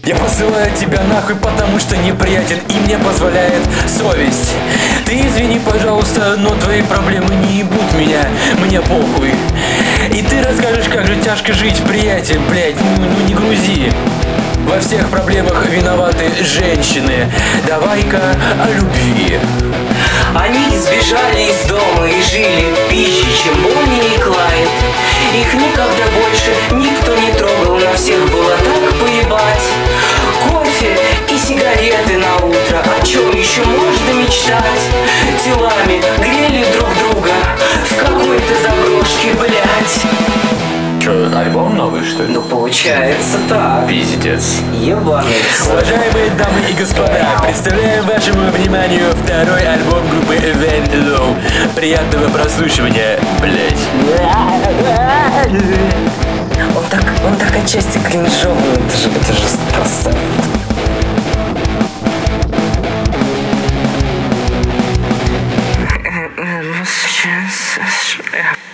Я посылаю тебя нахуй, потому что неприятен и мне позволяет совесть. Ты извини, пожалуйста, но твои проблемы не ебут меня, мне похуй. И ты расскажешь, как же тяжко жить, приятель, блять, ну не грузи. Во всех проблемах виноваты женщины. Давай-ка о любви. Они сбежали из дома и жили пищей, чем Бонни и Клайд. Их никогда больше никто не трогал, на всех было так поебать. Кофе и сигареты на утро, о чем еще можно мечтать? Телами грели друг друга в какой-то заброшке, блять. Че, альбом новый, что ли? Ну получается так. Пиздец. Ебаный. Уважаемые дамы и господа, представляем вашему вниманию второй альбом группы Event Low. Приятного прослушивания, блять. Он так отчасти кринжовый, это же просто... Ну сейчас...